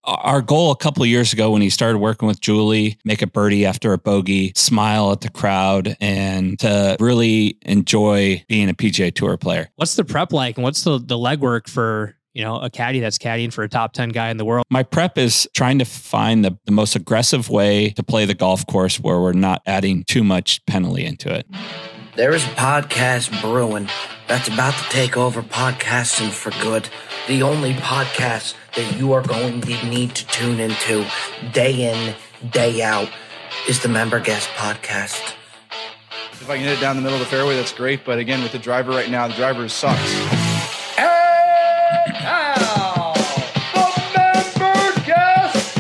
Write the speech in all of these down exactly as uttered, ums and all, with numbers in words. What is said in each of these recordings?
our goal a couple of years ago when he started working with Julie, make a birdie after a bogey, smile at the crowd, and to really enjoy being a P G A Tour player. What's the prep like, and what's the, the legwork for, you know, a caddy that's caddying for a top ten guy in the world? My prep is trying to find the, the most aggressive way to play the golf course where we're not adding too much penalty into it. There is a podcast brewing that's about to take over podcasting for good. The only podcast that you are going to need to tune into day in, day out is the Member Guest Podcast. If I can hit it down the middle of the fairway, that's great. But again, with the driver right now, the driver sucks. And now, the Member Guest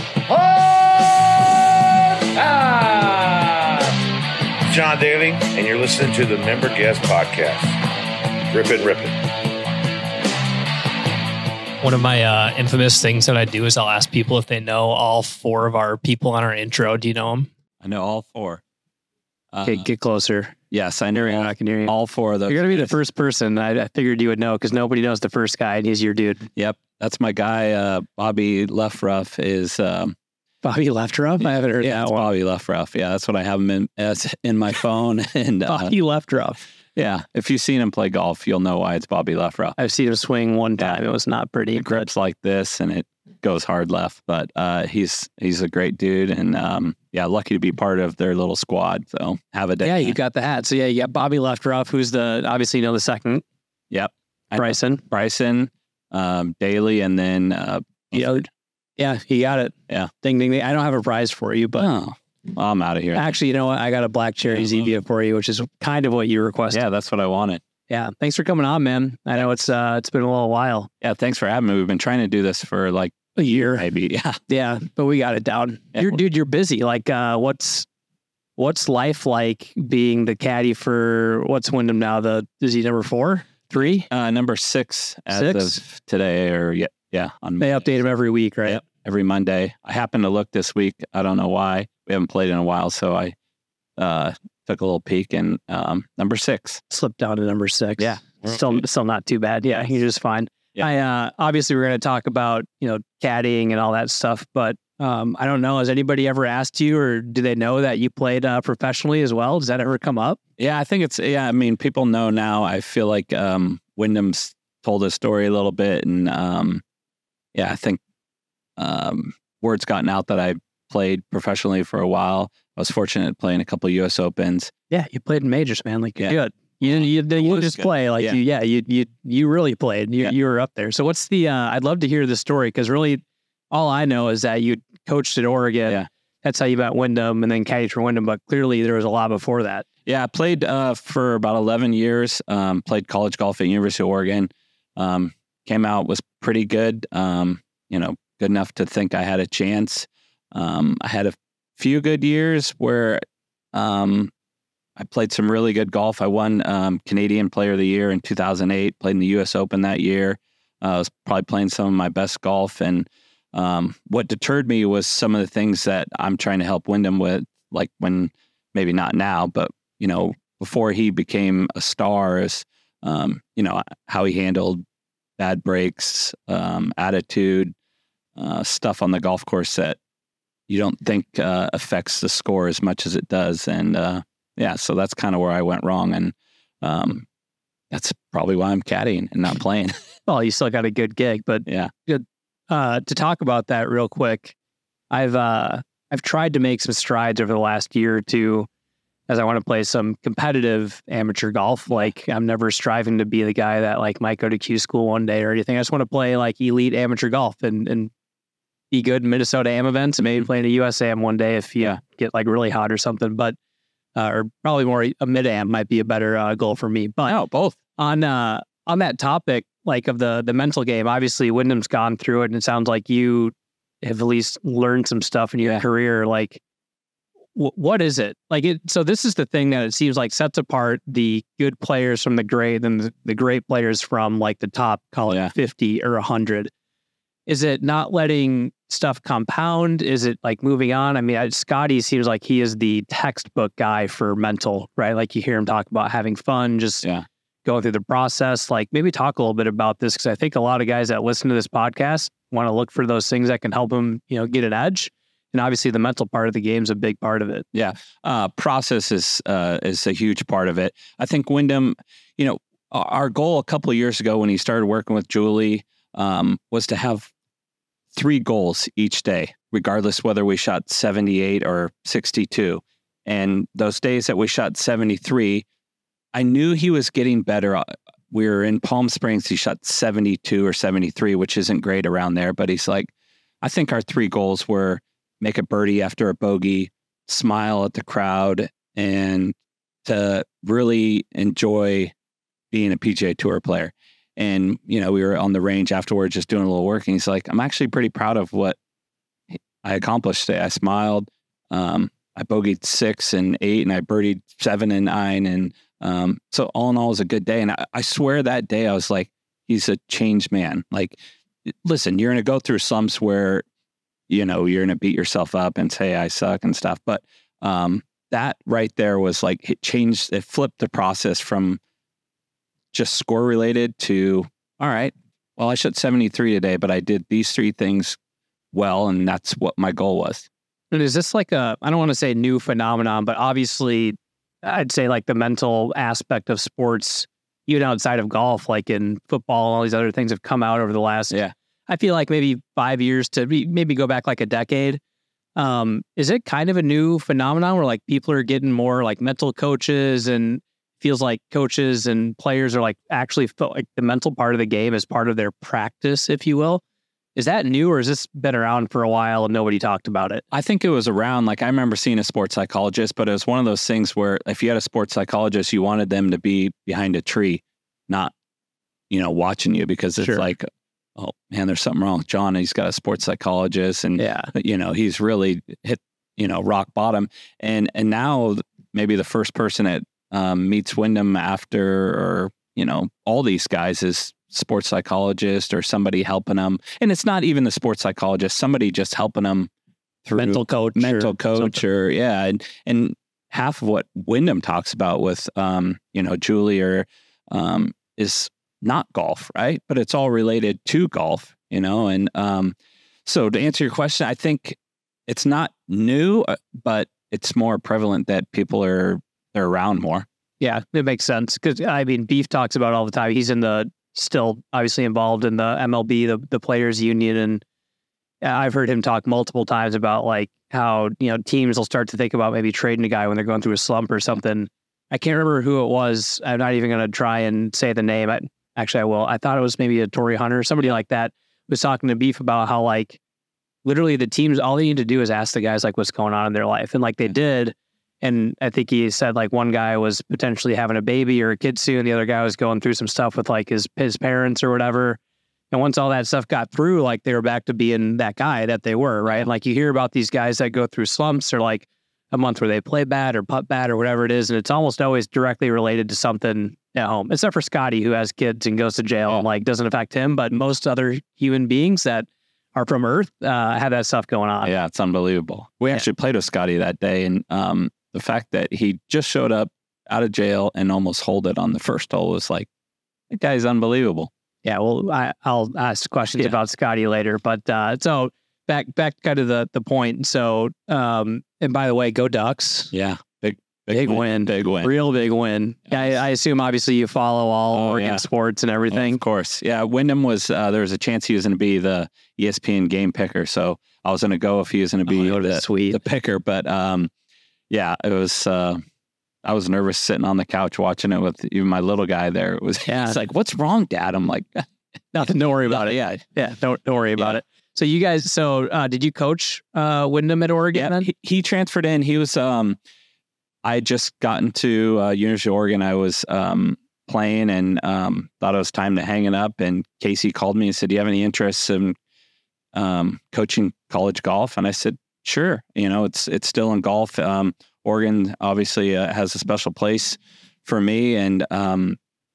Podcast. John Daly, and you're listening to the Member Guest Podcast. Rip it, rip it. One of my uh, infamous things that I do is I'll ask people if they know all four of our people on our intro. Do you know them? I know all four. Uh, Okay, get closer. Yes, I know All, I can hear you. all four of those. You're going to be the first person. I, I figured you would know because nobody knows the first guy, and he's your dude. Yep, that's my guy. Uh, Bobby Lefruff is... Um, Bobby Leftrough? I haven't heard yeah, that one. Bobby Lefruff. Yeah, that's what I have him in as in my phone. And uh, Bobby Leftrough. Yeah, if you've seen him play golf, you'll know why it's Bobby Lefruff. I've seen him swing one time. It was not pretty. It grips like this, and it goes hard left. But uh, he's he's a great dude, and um, yeah, lucky to be part of their little squad. So have a day. Yeah, you got the hat. So yeah, you got Bobby Leftroff, who's the obviously you know the second. Yep, Bryson, Bryson, um, Daly, and then uh, you know, yeah, he got it. Yeah, ding ding ding. I don't have a prize for you, but. Oh. Well, I'm out of here. Actually, you know what? I got a Black Cherry Zevia for you, which is kind of what you requested. Yeah, that's what I wanted. Yeah, thanks for coming on, man. I know it's uh, it's been a little while. Yeah, thanks for having me. We've been trying to do this for like a year, maybe. Yeah, yeah, but we got it down. Yeah. You're, dude, you're busy. Like, uh, what's what's life like being the caddy for what's Wyndham now? The is he number four, three, uh, number six as six? of today, or yeah, yeah. On they update him every week, right? Yep, every Monday. I happened to look this week. I don't know why. We haven't played in a while, so I uh, took a little peek, and um, number six slipped down to number six. Yeah, still okay. still not too bad. Yeah, you're just fine. Yeah. I uh, obviously we're going to talk about you know caddying and all that stuff, but um, I don't know. Has anybody ever asked you, or do they know that you played uh, professionally as well? Does that ever come up? Yeah, I think it's yeah. I mean, people know now. I feel like um, Wyndham's told his story a little bit, and um, yeah, I think um, word's gotten out that I played professionally for a while. I was fortunate playing a couple of U S Opens. Yeah, you played in majors, man. Like, yeah. good. You didn't, you, didn't, you didn't just good. play. Like, yeah. you, yeah, you, you, you really played. You, yeah. you were up there. So what's the, uh, I'd love to hear the story because really all I know is that you coached at Oregon. Yeah. That's how you met Wyndham and then caddied for Wyndham. But clearly there was a lot before that. Yeah, I played uh, for about eleven years. Um, played college golf at University of Oregon. Um, came out, was pretty good. Um, you know, good enough to think I had a chance. Um, I had a few good years where um, I played some really good golf. I won um, Canadian Player of the Year in two thousand eight, played in the U S Open that year. Uh, I was probably playing some of my best golf. And um, what deterred me was some of the things that I'm trying to help Wyndham with, like when, maybe not now, but, you know, before he became a star, is, um, you know, how he handled bad breaks, um, attitude, uh, stuff on the golf course that you don't think uh, affects the score as much as it does. And uh, yeah, so that's kind of where I went wrong. And um, that's probably why I'm caddying and not playing. Well, you still got a good gig, but yeah. Good. Uh, to talk about that real quick, I've uh, I've tried to make some strides over the last year or two as I want to play some competitive amateur golf. Like, I'm never striving to be the guy that like might go to Q school one day or anything. I just want to play like elite amateur golf and and be good in Minnesota A M events and maybe play in a U S A M one day if you Yeah. get like really hot or something. But uh, or probably more a mid A M might be a better uh, goal for me. But No, both. on uh, on that topic, like of the the mental game, obviously Wyndham's gone through it, and it sounds like you have at least learned some stuff in your Yeah. career. Like, w- what is it like? It so this is the thing that it seems like sets apart the good players from the great, and the, the great players from like the top, call it Yeah. fifty or a hundred. Is it not letting stuff compound? Is it like moving on? I mean, I, Scotty seems like he is the textbook guy for mental, right? Like you hear him talk about having fun, just Yeah. going through the process. Like maybe talk a little bit about this because I think a lot of guys that listen to this podcast want to look for those things that can help him, you know, get an edge. And obviously the mental part of the game is a big part of it. Yeah. Uh, process is, uh, is a huge part of it. I think Wyndham, you know, our goal a couple of years ago when he started working with Julie um, was to have three goals each day, regardless whether we shot seventy-eight or sixty-two. And those days that we shot seventy-three, I knew he was getting better. We were in Palm Springs. He shot seventy-two or seventy-three, which isn't great around there. But he's like, I think our three goals were make a birdie after a bogey, smile at the crowd, and to really enjoy being a P G A Tour player. And, you know, we were on the range afterwards just doing a little work. And he's like, I'm actually pretty proud of what I accomplished today. I smiled. Um, I bogeyed six and eight, and I birdied seven and nine. And um, so all in all, it was a good day. And I, I swear that day I was like, he's a changed man. Like, listen, you're going to go through slumps where, you know, you're going to beat yourself up and say, I suck and stuff. But um, that right there was like, it changed, it flipped the process from just score related to, all right, well, I shot seventy-three today, but I did these three things well. And that's what my goal was. And is this like a, I don't want to say new phenomenon, but obviously I'd say like the mental aspect of sports, even outside of golf, like in football and all these other things have come out over the last, yeah. I feel like maybe five years to be, maybe go back like a decade. Um, is it kind of a new phenomenon where like people are getting more like mental coaches, and feels like coaches and players are like actually felt like the mental part of the game is part of their practice, if you will? Is that new, or has this been around for a while and nobody talked about it? I think it was around, like I remember seeing a sports psychologist, but it was one of those things where if you had a sports psychologist, you wanted them to be behind a tree, not, you know, watching you, because it's Sure. like, oh man, there's something wrong with John. He's got a sports psychologist, and Yeah. you know, he's really hit, you know, rock bottom. And, and now maybe the first person that um, meets Wyndham after, or, you know, all these guys is sports psychologist or somebody helping them. And it's not even the sports psychologist, somebody just helping them through Mental coach. mental or coach something. or yeah. And, and half of what Wyndham talks about with, um, you know, Julie or, um, is not golf, right? But it's all related to golf, you know? And, um, so to answer your question, I think it's not new, uh, but it's more prevalent that people are, they're around more. Yeah, it makes sense. Because, I mean, Beef talks about it all the time. He's in the, still obviously involved in the M L B, the, the players union. And I've heard him talk multiple times about like how, you know, teams will start to think about maybe trading a guy when they're going through a slump or something. I can't remember who it was. I'm not even going to try and say the name. I, actually, I will. I thought it was maybe a Torrey Hunter, somebody like that was talking to Beef about how like literally the teams, all they need to do is ask the guys like what's going on in their life. And like they did. And I think he said like one guy was potentially having a baby or a kid soon. The other guy was going through some stuff with like his his parents or whatever. And once all that stuff got through, like they were back to being that guy that they were, right? And like you hear about these guys that go through slumps or like a month where they play bad or putt bad or whatever it is. And it's almost always directly related to something at home, except for Scotty, who has kids and goes to jail, Yeah. and like doesn't affect him. But most other human beings that are from Earth uh, have that stuff going on. Yeah, it's unbelievable. We Yeah. actually played with Scotty that day, and um, the fact that he just showed up out of jail and almost holed it on the first hole was like, that guy's unbelievable. Yeah, well, I, I'll ask questions Yeah. about Scotty later. But uh, so back back kind of the the point. So, um, and by the way, go Ducks. Yeah, big Big win. big win. Real big win. Yeah, I, I assume obviously you follow all Oh, Oregon yeah. sports and Oh, everything. of course. Yeah, Wyndham was, uh, there was a chance he was going to be the E S P N game picker. So I was going to go if he was going to be Oh, that was the, sweet. the picker. But um, yeah, it was, uh, I was nervous sitting on the couch watching it with even my little guy there. It was, Yeah. it's like, what's wrong, Dad? I'm like, Nothing. Don't worry about it. Yeah. Yeah, don't don't worry about Yeah. it. So you guys, so uh, did you coach uh, Wyndham at Oregon? Yeah, then? he, he transferred in. He was, um, I had just gotten to uh, University of Oregon. I was um, playing and um, thought it was time to hang it up. And Casey called me and said, do you have any interest in um, coaching college golf? And I said, sure. You know, it's it's still in golf. Um, Oregon obviously uh, has a special place for me. And um,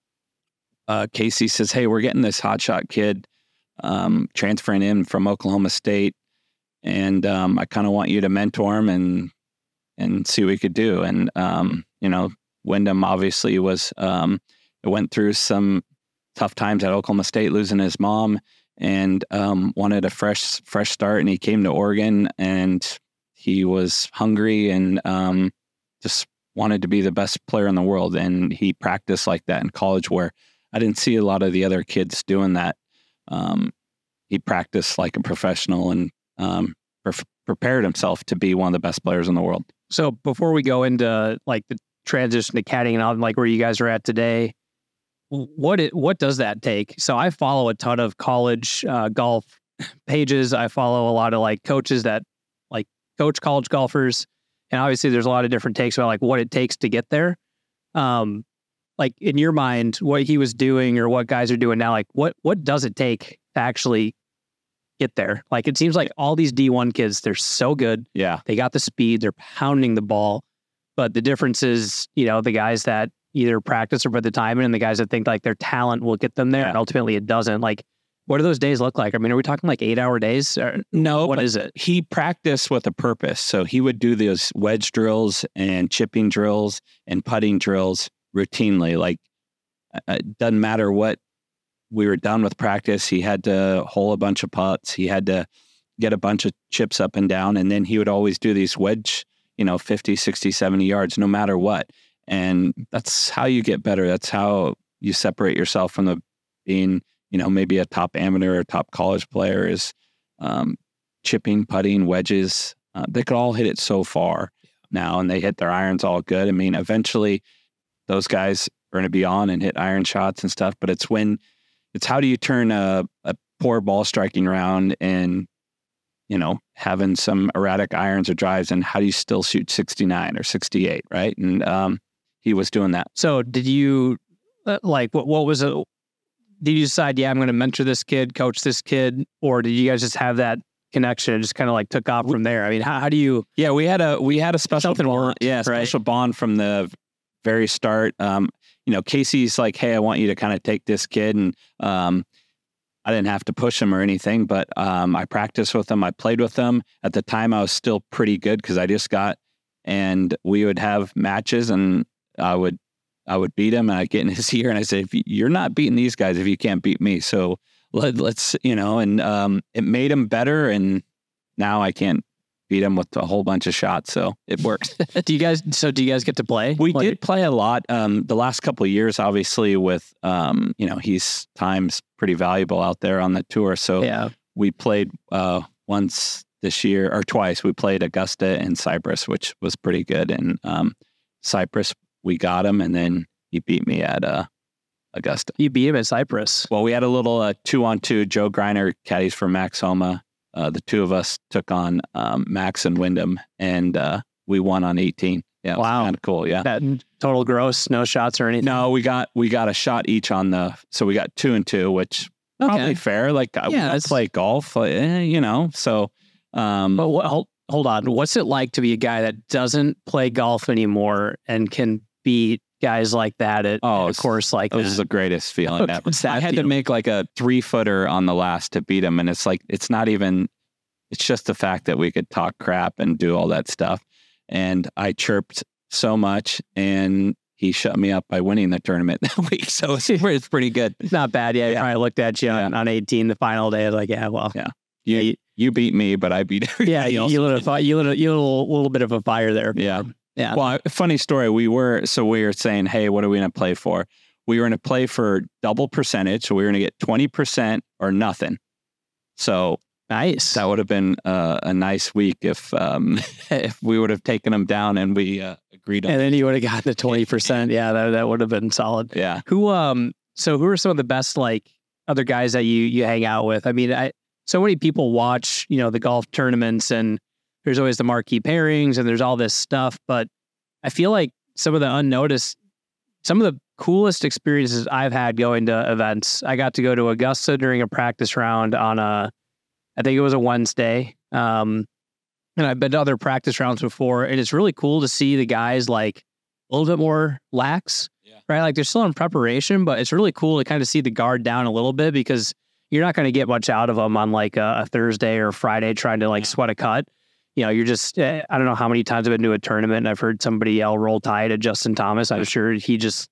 uh, Casey says, hey, we're getting this hotshot kid um, transferring in from Oklahoma State. And um, I kind of want you to mentor him and and see what we could do. And, um, you know, Wyndham obviously was, um, went through some tough times at Oklahoma State, losing his mom. and um, wanted a fresh fresh start. And he came to Oregon, and he was hungry and um, just wanted to be the best player in the world. And he practiced like that in college, where I didn't see a lot of the other kids doing that. Um, he practiced like a professional and um, pre- prepared himself to be one of the best players in the world. So before we go into like the transition to caddying and all, like where you guys are at today, what it, what does that take? So I follow a ton of college uh, golf pages. I follow a lot of like coaches that like coach college golfers, and obviously there's a lot of different takes about like what it takes to get there. Um, like in your mind, what he was doing or what guys are doing now, like what what does it take to actually get there? Like it seems like all these D one kids, they're so good. Yeah. They got the speed, they're pounding the ball. But the difference is, you know, the guys that either practice or put the time in and the guys that think like their talent will get them there, Yeah. and ultimately it doesn't. Like, what do those days look like? I mean, are we talking like eight hour days? Or No, what but is it? he practiced with a purpose. So he would do those wedge drills and chipping drills and putting drills routinely. Like, it doesn't matter what we were done with practice. He had to hole a bunch of putts. He had to get a bunch of chips up and down. And then he would always do these wedge, you know, fifty, sixty, seventy yards, no matter what. And that's how you get better. That's how you separate yourself from the being, you know, maybe a top amateur or top college player is um, chipping, putting, wedges. Uh, they could all hit it so far now, and they hit their irons all good. I mean, eventually those guys are going to be on and hit iron shots and stuff, but it's when, it's how do you turn a, a poor ball striking round and, you know, having some erratic irons or drives, and how do you still shoot sixty-nine or sixty-eight, right? And um, he was doing that. So did you, uh, like, what what was it? Did you decide, yeah, I'm going to mentor this kid, coach this kid, or did you guys just have that connection and just kind of like took off from there? I mean, how, how do you? Yeah, we had a we had a special Something bond. worked, Yeah, right? special bond from the very start. Um, you know, Casey's like, hey, I want you to kind of take this kid, and um, I didn't have to push him or anything, but um, I practiced with him. I played with him. At the time, I was still pretty good because I just got, and we would have matches, and I would I would beat him, and I'd get in his ear, and I said, if you're not beating these guys if you can't beat me. So let, let's, you know, and um, it made him better, and now I can't beat him with a whole bunch of shots, so it works. Do you guys? So do you guys get to play? We Like- did play a lot. Um, the last couple of years, obviously, with um, you know, he's time's pretty valuable out there on the tour. So Yeah. we played uh, once this year, or twice. We played Augusta and Cypress, which was pretty good. And um, Cypress, we got him, and then he beat me at uh, Augusta. You beat him at Cypress. Well, we had a little uh, two-on-two. Joe Greiner caddies for Max Homa. Uh, the two of us took on um, Max and Wyndham, and uh, we won on eighteen. Yeah, it was Wow. kind of cool. Yeah. That total gross, no shots or anything. No, we got we got a shot each on the, so we got two and two, which probably Okay. fair. Like I Yeah, I that's- play golf, like, eh, you know. So, um, But what, hold, hold on. What's it like to be a guy that doesn't play golf anymore and can beat guys like that at, Oh, at a it's- course like it was that? the greatest feeling ever. What's that I had to feel? make like a three footer on the last to beat him, and it's like it's not even. It's just the fact that we could talk crap and do all that stuff, and I chirped so much, and he shut me up by winning the tournament that week. So it's, it's pretty good. It's not bad. Yeah, he Yeah. probably looked at you on, on eighteen, the final day. Like, yeah, well, Yeah. You you- you beat me, but I beat everybody yeah, you, else. you lit a fi- you lit a, you lit a little, little bit of a fire there. Yeah. Yeah. Well, a funny story. We were, so we were saying, hey, what are we going to play for? We were going to play for double percentage. So we were going to get twenty percent or nothing. So Nice. that would have been uh, a nice week if um, if we would have taken them down and we uh, agreed on and it. then you would have gotten the twenty percent. Yeah, that that would have been solid. Yeah. Who um so who are some of the best like other guys that you you hang out with? I mean, I so many people watch, you know, the golf tournaments, and there's always the marquee pairings and there's all this stuff, but I feel like some of the unnoticed, some of the coolest experiences I've had going to events. I got to go to Augusta during a practice round on a I think it was a Wednesday. Um and I've been to other practice rounds before, and it's really cool to see the guys like a little bit more lax. Right, like they're still in preparation, but it's really cool to kind of see the guard down a little bit, because you're not going to get much out of them on like a, a Thursday or Friday trying to like Yeah. sweat a cut. You know, you're just, eh, I don't know how many times I've been to a tournament and I've heard somebody yell roll tide at Justin Thomas. I'm sure he just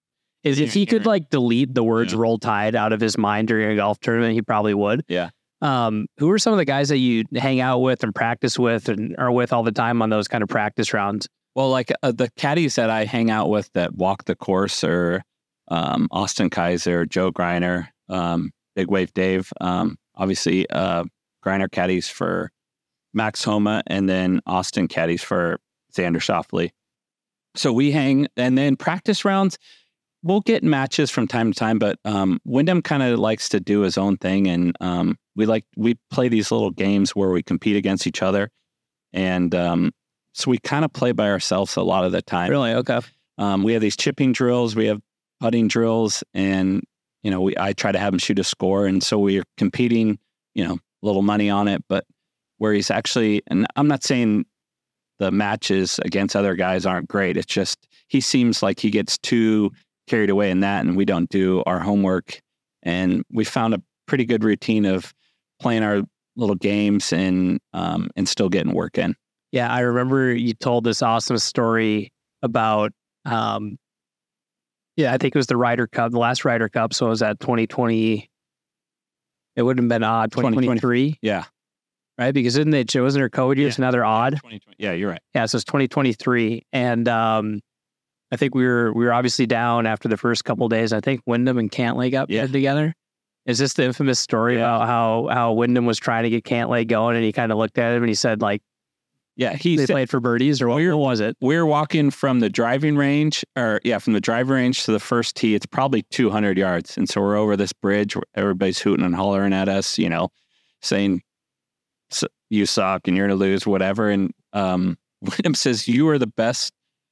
Is if he could like delete the words Yeah. "Roll Tide" out of his mind during a golf tournament, he probably would. Yeah. Um, who are some of the guys that you hang out with and practice with and are with all the time on those kind of practice rounds? Well, like uh, the caddies that I hang out with that walk the course are um, Austin Kaiser, Joe Greiner, um, Big Wave Dave. Um, obviously, uh, Greiner caddies for Max Homa, and then Austin caddies for Xander Schauffele. So we hang, and then practice rounds, we'll get matches from time to time, but um, Wyndham kind of likes to do his own thing, and um, we like we play these little games where we compete against each other, and um, so we kind of play by ourselves a lot of the time. Really? Okay. Um, we have these chipping drills, we have putting drills, and you know, we I try to have him shoot a score, and so we're competing, you know, a little money on it, but where he's actually, and I'm not saying the matches against other guys aren't great. It's just he seems like he gets too carried away in that, and we don't do our homework. And we found a pretty good routine of playing our little games and um, and still getting work in. Yeah, I remember you told this awesome story about, um, yeah, I think it was the Ryder Cup, the last Ryder Cup. So it was at twenty twenty. It wouldn't have been odd, twenty twenty-three, Yeah, right? Because isn't it, wasn't there COVID years, Yeah. another odd? twenty twenty. Yeah, you're right. Yeah, so it's twenty twenty-three. And um, I think we were we were obviously down after the first couple of days. I think Wyndham and Cantlay got Yeah. paired together. Is this the infamous story Yeah. about how, how Wyndham was trying to get Cantlay going and he kind of looked at him and he said, like, Yeah, he they said, played for birdies or what, what was it? we're walking from the driving range, or yeah, from the driving range to the first tee. It's probably two hundred yards. And so we're over this bridge where everybody's hooting and hollering at us, you know, saying, "S- you suck and you're going to lose, whatever. And um, Wyndham says, you are the best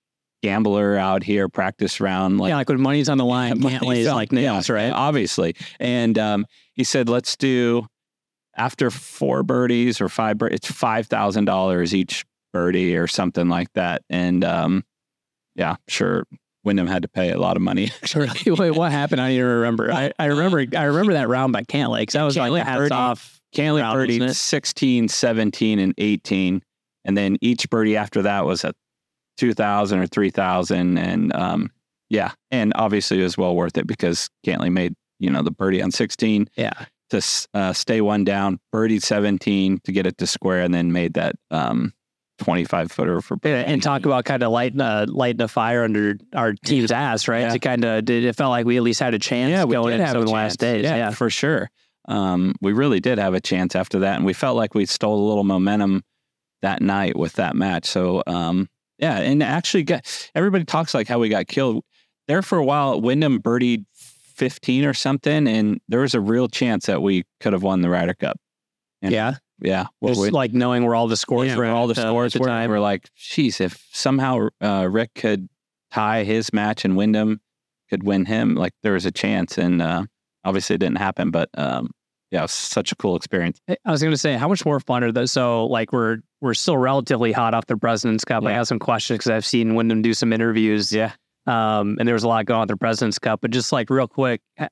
gambler out here, practice round. Like, Yeah, like when money's on the line, money's Cantlay is on- like nails, yeah, right? Obviously. And um, he said, let's do, after four birdies or five birdies, it's five thousand dollars each birdie or something like that. And um, yeah, sure, Wyndham had to pay a lot of money. Wait, what happened? I don't even remember. I, I remember I remember that round by Cantlay because that was Cantlay like hats birdie- off. Cantlay round, wasn't birdied it? sixteen, seventeen, and eighteen. And then each birdie after that was at two thousand or three thousand. And um, yeah, and obviously it was well worth it because Cantlay made, you know, the birdie on sixteen Yeah. to uh, stay one down, birdied seventeen to get it to square, and then made that um, twenty-five footer for Yeah, and talk about kind of lighting a lighting a fire under our team's ass, right? Yeah. To kind of did it felt like we at least had a chance yeah, we going did into have some a of the chance. last days. Yeah, Yeah. for sure. Um, we really did have a chance after that, and we felt like we stole a little momentum that night with that match. So um, yeah, and actually, got, everybody talks like how we got killed there for a while. Wyndham birdied fifteen or something, and there was a real chance that we could have won the Ryder Cup. And yeah. yeah, what Just we- like knowing where all the scores yeah, were, where all the uh, scores at the were. time. We're like, geez, if somehow uh, Rick could tie his match and Wyndham could win him, like there was a chance. And uh, obviously it didn't happen, but um, yeah, it was such a cool experience. I was going to say, how much more fun are those? So, like, we're we're still relatively hot off the President's Cup. I Yeah. have some questions because I've seen Wyndham do some interviews. Yeah. Um, and there was a lot going on at the President's Cup. But just like real quick, h-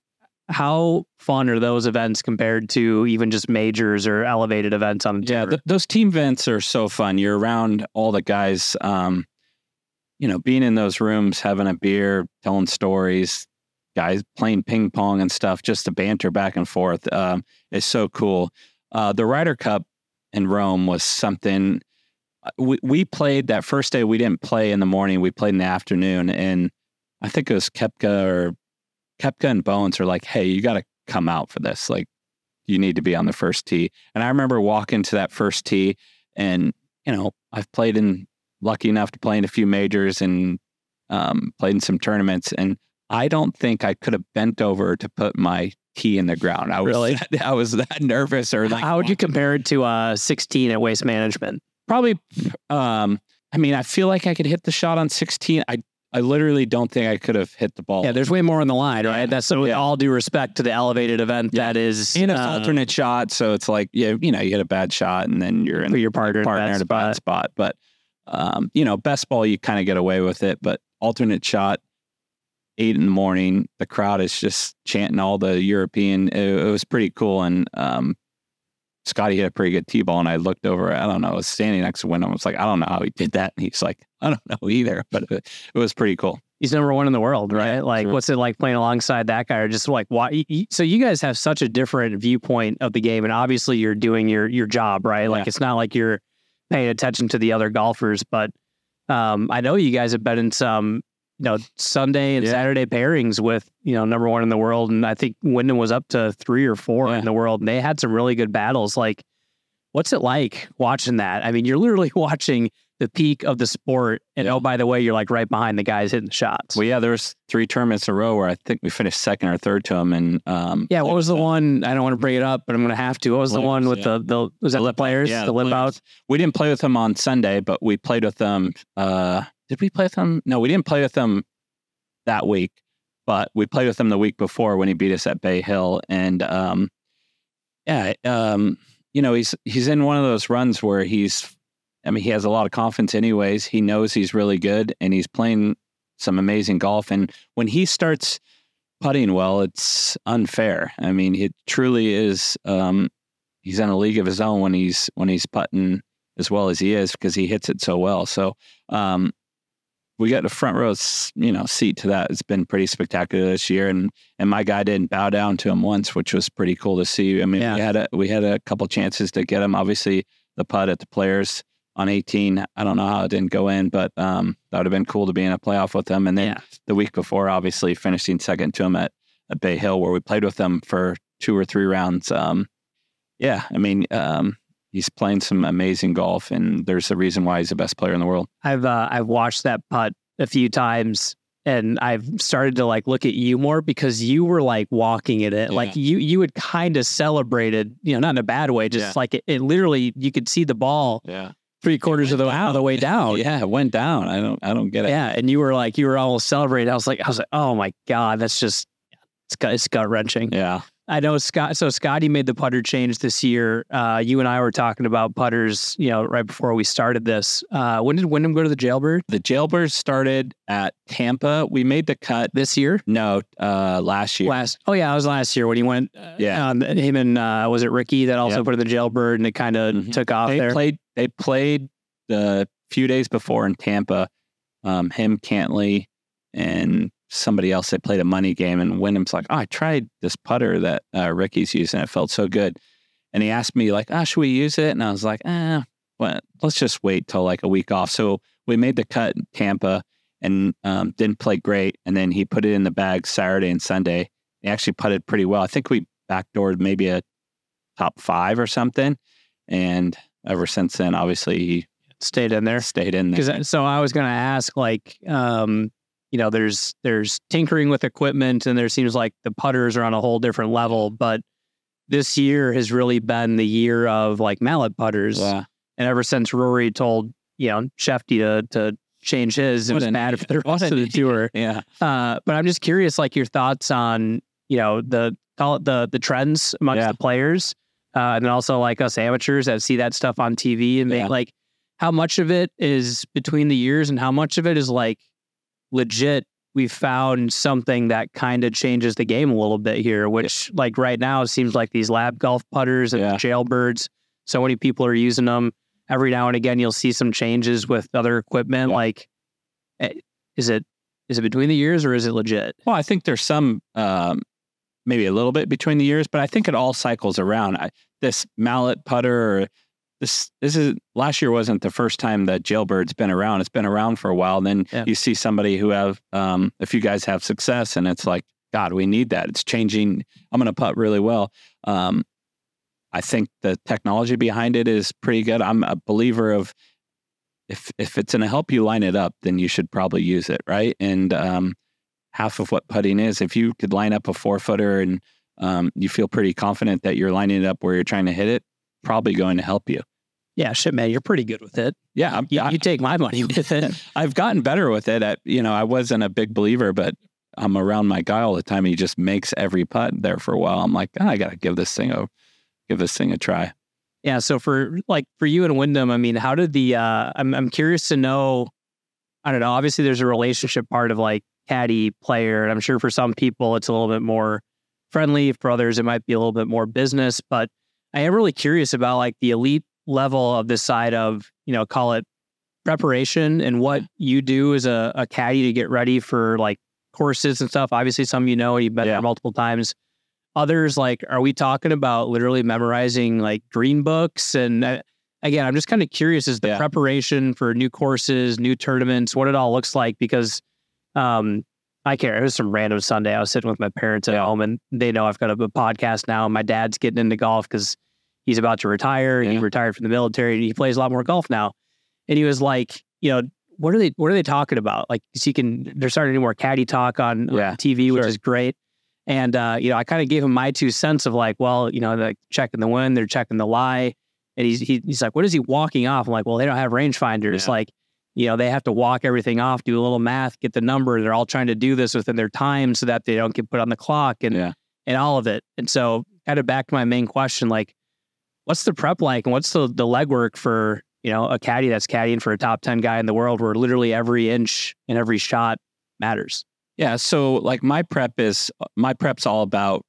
how fun are those events compared to even just majors or elevated events on the Yeah, tour? th- those team events are so fun. You're around all the guys, um, you know, being in those rooms, having a beer, telling stories, guys playing ping pong and stuff, just to banter back and forth um, is so cool. Uh, the Ryder Cup in Rome was something. We we played that first day. We didn't play in the morning. We played in the afternoon, and I think it was Koepka or Koepka and Bones are like, "Hey, you got to come out for this. Like, you need to be on the first tee." And I remember walking to that first tee, and you know, I've played in, lucky enough to play in a few majors and um, played in some tournaments, and I don't think I could have bent over to put my tee in the ground. I was Really? that, I was that nervous. Or like, how would you compare it to uh, sixteen at Waste Management? probably? Um, I mean, I feel like I could hit the shot on sixteen. I I literally don't think I could have hit the ball. Yeah, there's way more on the line, right? Yeah. That's so with Yeah. all due respect to the elevated event Yeah. that is in an uh, alternate shot, so it's like yeah, you know, you hit a bad shot and then you're in for your partner, partner in in that a bad spot. spot. But um, you know, best ball you kind of get away with it, but alternate shot, eight in the morning, the crowd is just chanting all the European. It, it was pretty cool, and um, Scotty hit a pretty good tee ball, and I looked over. I don't know, I was standing next to Wyndham. I was like, I don't know how he did that, and he's like, I don't know either, but it, it was pretty cool. he's number one in the world, right? Yeah, like, true. what's it like playing alongside that guy? Or just like, why? So you guys have such a different viewpoint of the game, and obviously you're doing your your job, right? Like, Yeah. it's not like you're paying attention to the other golfers, but um, I know you guys have been in some, you know, Sunday and Yeah. Saturday pairings with, you know, number one in the world, and I think Wyndham was up to three or four Yeah. in the world, and they had some really good battles. Like, what's it like watching that? I mean, you're literally watching the peak of the sport, and Yeah. oh, by the way, you're like right behind the guys hitting the shots. Well, yeah, there was three tournaments in a row where I think we finished second or third to them. And um, Yeah, what was the uh, one? I don't want to bring it up, but I'm going to have to. What was the Players, one with yeah. the, the, was that the players? Yeah, the lip players. out? We didn't play with them on Sunday, but we played with them. Uh, did we play with them? No, we didn't play with them that week, but we played with them the week before when he beat us at Bay Hill. And um, yeah, um, you know, he's he's in one of those runs where he's, I mean, he has a lot of confidence anyways. He knows he's really good and he's playing some amazing golf. And when he starts putting well, it's unfair. I mean, it truly is. Um, he's in a league of his own when he's when he's putting as well as he is because he hits it so well. So um, we got a front row, you know, seat to that. It's been pretty spectacular this year, and and my guy didn't bow down to him once, which was pretty cool to see. I mean, Yeah. we had a we had a couple chances to get him. Obviously, the putt at the Players on eighteen. I don't know how it didn't go in, but um, that would have been cool to be in a playoff with them. And then Yeah. the week before, obviously finishing second to him at, at Bay Hill, where we played with them for two or three rounds. Um, yeah, I mean, um, he's playing some amazing golf, and there's a reason why he's the best player in the world. I've uh, I've watched that putt a few times, and I've started to like look at you more because you were like walking at it, Yeah. like you you had kind of celebrated, you know, not in a bad way, just Yeah. like it, it literally you could see the ball Yeah, three quarters of the of the way down. yeah, it went down. I don't, I don't get it. Yeah, and you were like you were almost celebrating. I was like I was like, oh my god, that's just it's gut it's gut wrenching. Yeah. I know Scott. So Scotty made the putter change this year. Uh, you and I were talking about putters, you know, right before we started this. Uh, when did Wyndham go to the Jailbird The Jailbirds started at Tampa. We made the cut. this year? No, uh, last year. Last, oh yeah, it was last year when he went. Uh, Yeah. um, him and uh, was it Ricky that also Yep. put in the Jailbird, and it kind of Mhm. took off They there. played. They played the few days before in Tampa. Um, him, Cantley, and somebody else. They played a money game, and Wyndham's like, "Oh, I tried this putter that uh, Ricky's using. It felt so good." And he asked me like, "Oh, should we use it?" And I was like, "Eh, well, let's just wait till like a week off." So we made the cut in Tampa and um, didn't play great. And then he put it in the bag Saturday and Sunday. He actually putted pretty well. I think we backdoored maybe a top five or something. And ever since then, obviously, he Stayed in there. stayed in there. Because so I was going to ask, like, um, you know, there's there's tinkering with equipment, and there seems like the putters are on a whole different level. But this year has really been the year of like mallet putters, Yeah. and ever since Rory told you know Shefty to to change his, it What was an bad idiot. for the What rest an of the idiot. tour. Yeah. Uh, but I'm just curious, like your thoughts on you know the call it the the trends amongst Yeah. the players, uh, and then also like us amateurs that see that stuff on T V and Yeah. make like how much of it is between the years and how much of it is like legit. We found something that kind of changes the game a little bit here, which like right now it seems like these lab golf putters and Yeah. the Jailbirds. So many people are using them. Every now and again, you'll see some changes with other equipment. Yeah. Like, eh, is it is it between the years or is it legit? Well, I think there's some, um, maybe a little bit between the years, but I think it all cycles around. I, this mallet putter, or this this is last year wasn't the first time that Jailbird's been around. It's been around for a while. And then Yeah. you see somebody who have, um, a few guys have success, and it's like, God, we need that. It's changing. I'm going to putt really well. Um, I think the technology behind it is pretty good. I'm a believer of if if it's going to help you line it up, then you should probably use it, right? And um, half of what putting is, if you could line up a four footer and um, you feel pretty confident that you're lining it up where you're trying to hit it, probably going to help you. Yeah, shit, man, you're pretty good with it. Yeah, I'm, You, I, you take my money with it. I've gotten better with it. At you know, I wasn't a big believer, but I'm around my guy all the time. He just makes every putt there for a while. I'm like, oh, I got to give this thing a give this thing a try. Yeah. So for like for you and Wyndham, I mean, how did the? Uh, I'm I'm curious to know. I don't know. Obviously, there's a relationship part of like caddy player, and I'm sure for some people it's a little bit more friendly. For others, it might be a little bit more business. But I am really curious about like the elite level of this side of you know call it preparation and what you do as a, a caddy to get ready for like courses and stuff. Obviously, some of you know, you've been Yeah. there multiple times. Others, like, are we talking about literally memorizing like green books? And uh, again, I'm just kind of curious as the Yeah. preparation for new courses, new tournaments, what it all looks like, because um, I care. It was some random Sunday. I was sitting with my parents at Yeah. home, and they know I've got a, a podcast now. And my dad's getting into golf because he's about to retire. He Yeah. retired from the military. And he plays a lot more golf now. And he was like, you know, what are they what are they talking about? Like, 'cause he can, they're starting to do more caddy talk on, Yeah, on T V, which sure. is great. And, uh, you know, I kind of gave him my two cents of like, well, you know, they're checking the wind, they're checking the lie. And he's, he, he's like, what is he walking off? I'm like, well, they don't have rangefinders. Yeah. Like, you know, they have to walk everything off, do a little math, get the number. They're all trying to do this within their time so that they don't get put on the clock and, Yeah. and all of it. And so kind of back to my main question, like, what's the prep like and what's the, the legwork for, you know, a caddy that's caddying for a top ten guy in the world where literally every inch and every shot matters? Yeah. So like my prep is, my prep's all about,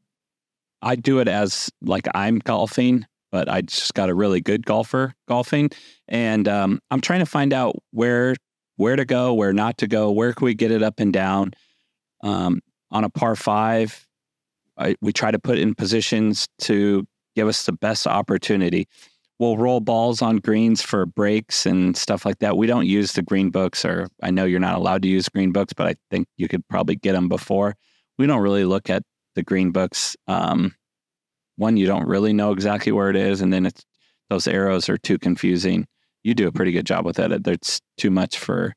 I do it as like I'm golfing, but I just got a really good golfer golfing. And um, I'm trying to find out where, where to go, where not to go, where can we get it up and down. Um, on a par five, I, we try to put in positions to give us the best opportunity. We'll roll balls on greens for breaks and stuff like that. We don't use the green books, or I know you're not allowed to use green books, but I think you could probably get them before. We don't really look at the green books. Um, one, you don't really know exactly where it is, and then it's those arrows are too confusing. You do a pretty good job with it. It's too much for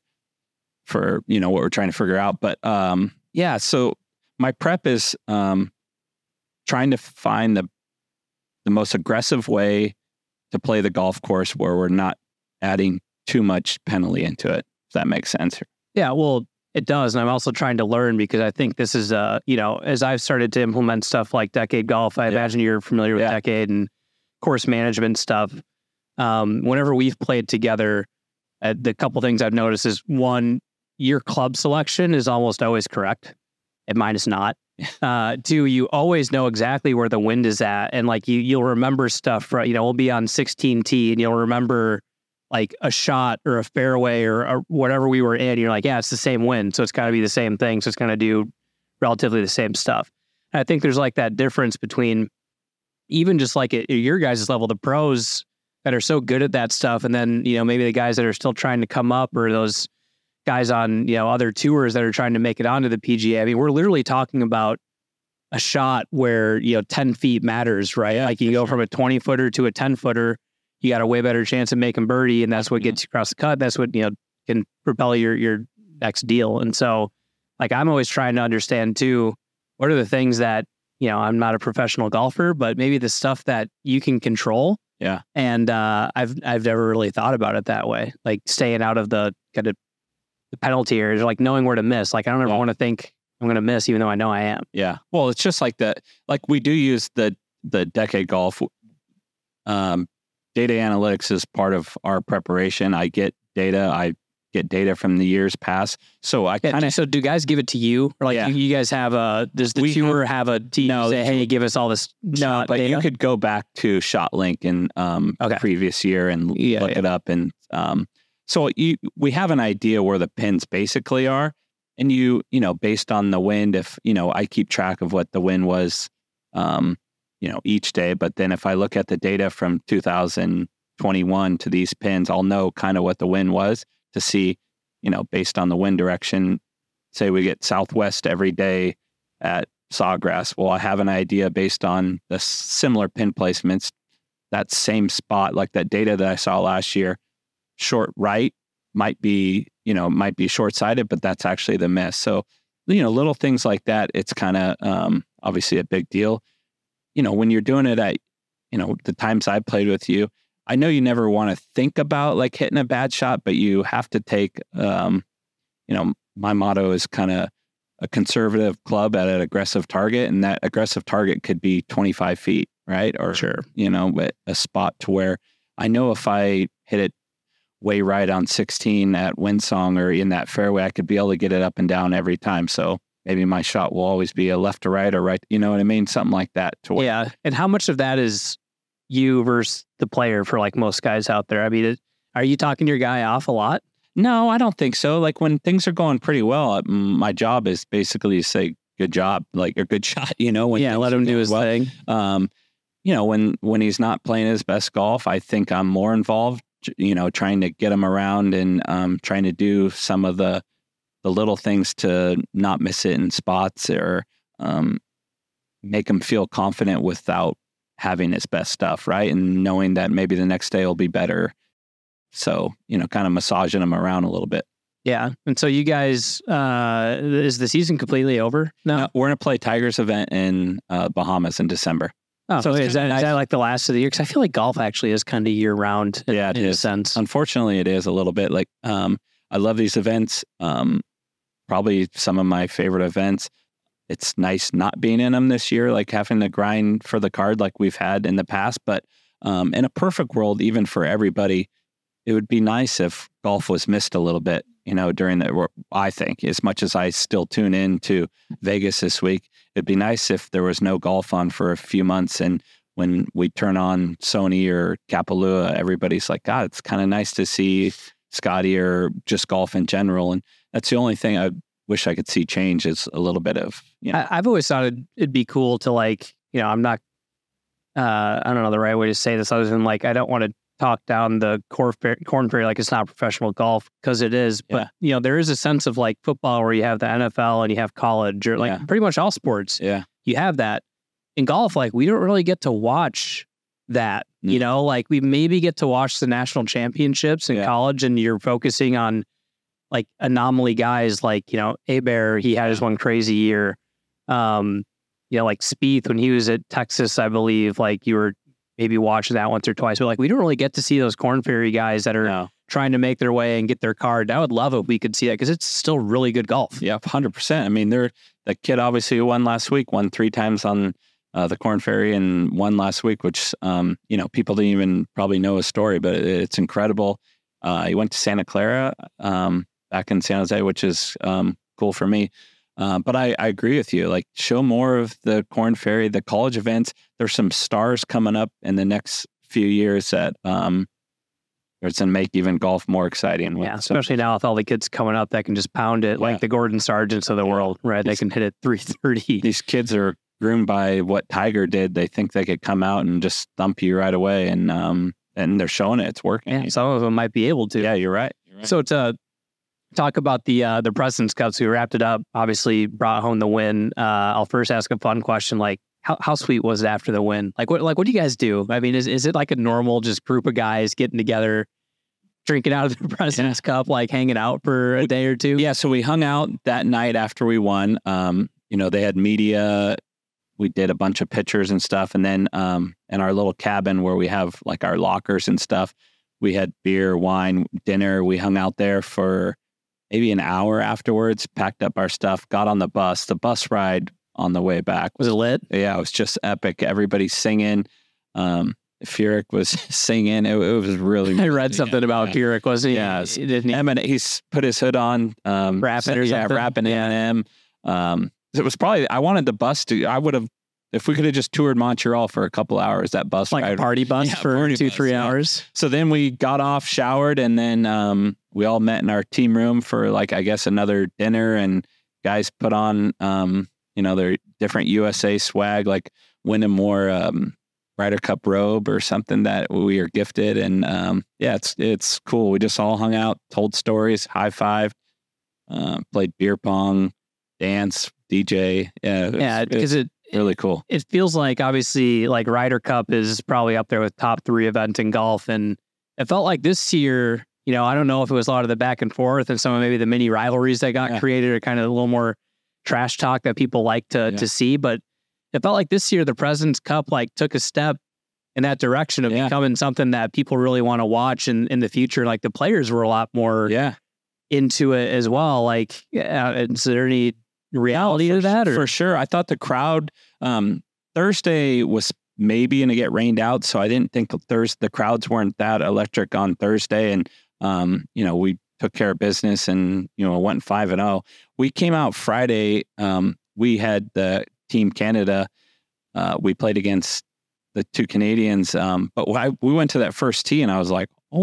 for you know what we're trying to figure out. But um, yeah, so my prep is um, trying to find the the most aggressive way to play the golf course where we're not adding too much penalty into it. If that makes sense. Yeah, well, it does. And I'm also trying to learn because I think this is, uh, you know, as I've started to implement stuff like Decade Golf, I Yeah. imagine you're familiar with Yeah. Decade and course management stuff. Um, whenever we've played together, uh, the couple things I've noticed is one, your club selection is almost always correct, and mine is not. Uh, two, you always know exactly where the wind is at, and like you, you'll remember stuff. Right? You know, we'll be on sixteen T, and you'll remember like a shot or a fairway or, or whatever we were in. You're like, yeah, it's the same wind, so it's got to be the same thing. So it's going to do relatively the same stuff. And I think there's like that difference between even just like at your guys' level, the pros that are so good at that stuff, and then you know maybe the guys that are still trying to come up, or those guys on, you know, other tours that are trying to make it onto the P G A. I mean, we're literally talking about a shot where, you know, ten feet matters, right? Like you go from a twenty footer to a ten footer, you got a way better chance of making birdie. And that's what gets you across the cut. That's what, you know, can propel your, your next deal. And so like, I'm always trying to understand too, what are the things that, you know, I'm not a professional golfer, but maybe the stuff that you can control. Yeah. And uh, I've, I've never really thought about it that way. Like staying out of the kind of the penalty areas, like knowing where to miss. Like I don't ever Well, want to think I'm going to miss, even though I know I am. Yeah. Well, it's just like that. Like we do use the the Decade Golf. Um, data analytics is part of our preparation. I get data. I get data from the years past. So I Yeah, kind of so do guys give it to you? Or like Yeah. you, you guys have a, does the We tour have, a team No, say, hey, give us all this no, shot but data? you could go back to ShotLink in um Okay. previous year and Yeah, look yeah. it up, and um, so you we have an idea where the pins basically are, and you you know based on the wind, if you know I keep track of what the wind was, um, you know each day, but then if I look at the data from two thousand twenty-one to these pins, I'll know kind of what the wind was to see, you know, based on the wind direction. Say we get southwest every day at Sawgrass. Well, I have an idea based on the similar pin placements, that same spot, like that data that I saw last year, short right might be, you know, might be short-sighted, but that's actually the miss. So, you know, little things like that, it's kind of um, obviously a big deal. You know, when you're doing it at, you know, the times I played with you, I know you never want to think about like hitting a bad shot, but you have to take, um, you know, my motto is kind of a conservative club at an aggressive target. And that aggressive target could be twenty-five feet, right? Or, Sure. you know, but a spot to where I know if I hit it way right on sixteen at Windsong or in that fairway, I could be able to get it up and down every time. So maybe my shot will always be a left to right or right. You know what I mean? Something like that. To where, Yeah. And how much of that is you versus the player for like most guys out there? I mean, it, Are you talking your guy off a lot? No, I don't think so. Like when things are going pretty well, my job is basically to say good job, like a good shot, you know, when yeah, let him do his well. thing. Um, you know, when, when he's not playing his best golf, I think I'm more involved, you know, trying to get him around and um, trying to do some of the, the little things to not miss it in spots or um, make him feel confident without having his best stuff, right? And knowing that maybe the next day will be better. So, you know, kind of massaging him around a little bit. Yeah. And so you guys, uh, is the season completely over? No. no we're going to play Tigers event in uh, Bahamas in December. Oh, so is that, nice. is that like the last of the year? Because I feel like golf actually is kind of year round. Yeah, it in is. a sense. Unfortunately, it is a little bit like, um, I love these events. Um, probably some of my favorite events. It's nice not being in them this year, like having to grind for the card like we've had in the past. But um, in a perfect world, even for everybody, it would be nice if golf was missed a little bit, you know, during the, I think, as much as I still tune in to Vegas this week, it'd be nice if there was no golf on for a few months. And when we turn on Sony or Kapalua, everybody's like, God, it's kind of nice to see Scotty or just golf in general. And that's the only thing I wish I could see change is a little bit of, you know. I, I've always thought it'd, it'd be cool to like, you know, I'm not, uh, I don't know the right way to say this other than like, I don't want to talk down the Corn Ferry, Corn Ferry like it's not professional golf because it is. But, yeah. you know, there is a sense of like football where you have the N F L and you have college or like yeah. pretty much all sports. Yeah. You have that. In golf, like we don't really get to watch that, mm. you know, like we maybe get to watch the national championships in yeah. college and you're focusing on like anomaly guys like, you know, Hebert, he had his one crazy year. Um, you know, like Spieth when he was at Texas, I believe, like you were maybe watching that once or twice, but like we don't really get to see those Corn Ferry guys that are no. trying to make their way and get their card. I would love if we could see that because it's still really good golf. Yeah, one hundred percent. I mean, they're the kid obviously who won last week, won three times on uh, the Corn Ferry and won last week, which, um, you know, people didn't even probably know his story, but it, it's incredible. Uh, he went to Santa Clara um, back in San Jose, which is um, cool for me. Uh, but I, I agree with you. Like, show more of the Corn Ferry, the college events. There's some stars coming up in the next few years that um, it's going to make even golf more exciting. Yeah, especially now with all the kids coming up that can just pound it, yeah. like the Gordon Sargents of the world, right? These, they can hit it three thirty. These kids are groomed by what Tiger did. They think they could come out and just thump you right away, and um, and they're showing it. It's working. Yeah, some of them might be able to. Yeah, you're right. You're right. So to talk about the uh, the President's Cup, so we wrapped it up. Obviously, brought home the win. Uh, I'll first ask a fun question, like how how sweet was it after the win? Like what like what do you guys do? I mean, is is it like a normal just group of guys getting together, drinking out of the President's yeah. Cup, like hanging out for a day or two? Yeah, so we hung out that night after we won. Um, you know, they had media. We did a bunch of pictures and stuff, and then um, in our little cabin where we have like our lockers and stuff, we had beer, wine, dinner. We hung out there for maybe an hour afterwards, packed up our stuff, got on the bus. The bus ride on the way back. Was it lit? Yeah, it was just epic. Everybody singing. Um, Furyk was singing. It, it was really. I read something yeah, about yeah. Furyk, wasn't he? Yeah. Didn't he? Eminem, he's put his hood on. Um, rapping or yeah, something? rapping Eminem. Um, it was probably, I wanted the bus to, I would have, if we could have just toured Montreal for a couple hours, that bus like ride, a party bus yeah, for party two, bus, three yeah. hours. So then we got off, showered, and then um, we all met in our team room for like, I guess, another dinner, and guys put on, um, you know, their different U S A swag, like Wyndham wore um, Ryder Cup robe or something that we are gifted. And um, yeah, it's, it's cool. We just all hung out, told stories, high-fived, uh, played beer pong, dance, D J. Yeah, it's, yeah, because it really cool. It feels like obviously like Ryder Cup is probably up there with top three event in golf, and it felt like this year, you know, I don't know if it was a lot of the back and forth and some of maybe the mini rivalries that got yeah. created or kind of a little more trash talk that people like to yeah. to see, but it felt like this year the President's Cup like took a step in that direction of yeah. becoming something that people really want to watch in, in the future. Like the players were a lot more yeah. into it as well. Like, yeah, is there any reality oh, for, to that? Or? For sure. I thought the crowd, um, Thursday was maybe going to get rained out. So I didn't think Thursday, the crowds weren't that electric on Thursday. And, um, you know, we took care of business and, you know, went five and oh. We came out Friday. Um, we had the Team Canada. Uh, we played against the two Canadians. Um, but I, we went to that first tee and I was like, holy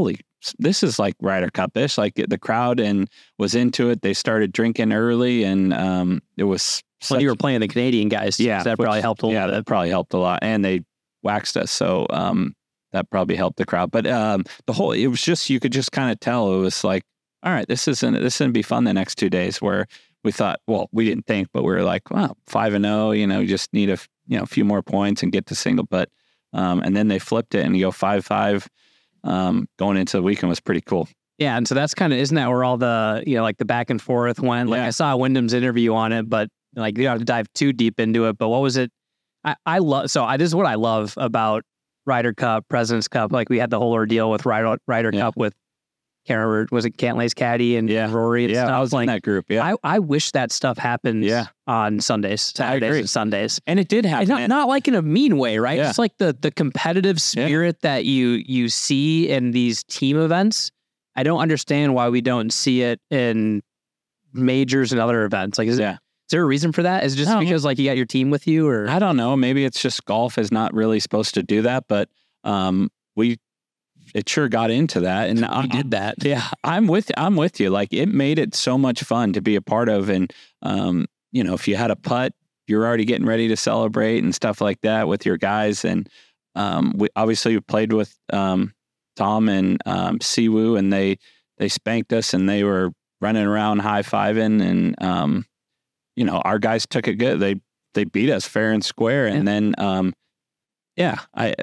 this is like Ryder Cup-ish. Like the crowd and was into it. They started drinking early, and um, it was. Well, you were playing the Canadian guys. Yeah, so that which, probably helped a little yeah, bit. that probably helped a lot, and they waxed us, so um, that probably helped the crowd. But um, the whole, it was just you could just kind of tell it was like, all right, this isn't this isn't be fun the next two days. Where we thought, well, we didn't think, but we were like, wow, five and zero, you know, you just need a you know a few more points and get to single. But um, and then they flipped it and you go five five. Um, going into the weekend was pretty cool. Yeah, and so that's kind of isn't that where all the you know like the back and forth went? Like Yeah. I saw Wyndham's interview on it, but like you don't have to dive too deep into it. But what was it? I, I love so I this is what I love about Ryder Cup, President's Cup. Like we had the whole ordeal with Ryder Ryder Yeah. Cup with can't remember was it Cantlay's caddy and Yeah. Rory and Yeah, stuff. I was like in that group. Yeah, I, I wish that stuff happens Yeah. on Sundays, Saturdays, agree. and Sundays. and it did And happen. not, not like in a mean way, right? Yeah. Just like the the competitive spirit that you you see in these team events. I don't understand why we don't see it in majors and other events. Like, is, it, Yeah. is there a reason for that? Is it just No. because like you got your team with you, or I don't know. Maybe it's just golf is not really supposed to do that, but um, we it sure got into that, and I we did that? Yeah, I'm with I'm with you. Like it made it so much fun to be a part of, and um, you know, if you had a putt, you're already getting ready to celebrate and stuff like that with your guys. And um, we obviously played with um, Tom and um, Siwoo, and they they spanked us, and they were running around high fiving, and um, you know, our guys took it good. They they beat us fair and square, and then um, yeah, I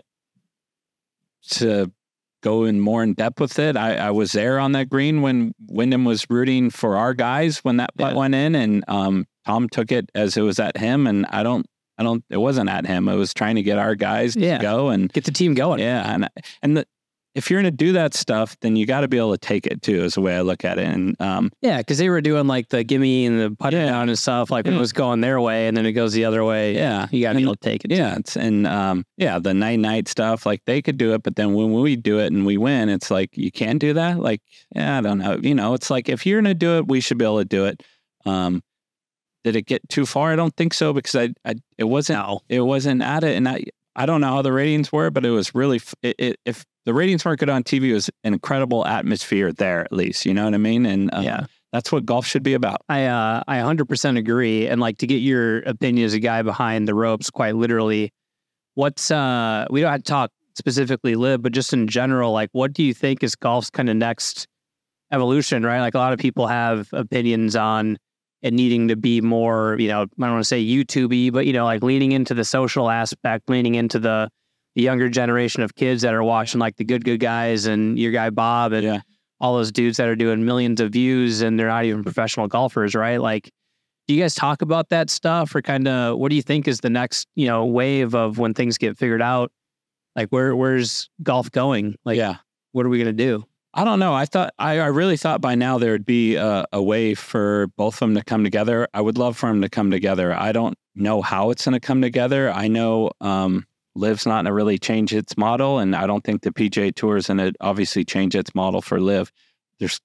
to. go in more in depth with it. I, I was there on that green when Wyndham was rooting for our guys when that putt Yeah. went in, and um, Tom took it as it was at him, and I don't, I don't, it wasn't at him. It was trying to get our guys Yeah. to go, and Get the team going. yeah, and and the, if you're going to do that stuff, then you got to be able to take it too. Is the way I look at it, and um, Yeah, because they were doing like the gimme and the putting Yeah. down and stuff. Like when Yeah. it was going their way, and then it goes the other way. yeah, You got to be And- able to take it. Yeah, it's and um, yeah, the night night stuff. Like they could do it, but then when we do it and we win, it's like you can't do that. Like, yeah, I don't know. You know, it's like if you're gonna do it, we should be able to do it. Um, did it get too far? I don't think so because I, I it wasn't No. it wasn't at it, and I I don't know how the ratings were, but it was really f- it, it, if the ratings weren't good on T V, it was an incredible atmosphere there at least. You know what I mean? And um, Yeah. that's what golf should be about. I uh, I one hundred percent agree. And like to get your opinion as a guy behind the ropes, quite literally, what's uh we don't have to talk specifically Liv, but just in general, like what do you think is golf's kind of next evolution, right? Like a lot of people have opinions on it needing to be more, you know, I don't want to say YouTube-y, but you know, like leaning into the social aspect, leaning into the the younger generation of kids that are watching like the Good Good Guys and your guy Bob and Yeah. all those dudes that are doing millions of views and they're not even professional golfers, right? Like, do you guys talk about that stuff, or kind of what do you think is the next, you know, wave of when things get figured out? Like, where where's golf going? Like, yeah. what are we gonna do? I don't know. I thought I, I really thought by now there would be a, a way for both of them to come together. I would love for them to come together. I don't know how it's going to come together. I know um, Liv's not going to really change its model, and I don't think the P G A Tour is going to obviously change its model for Liv. There's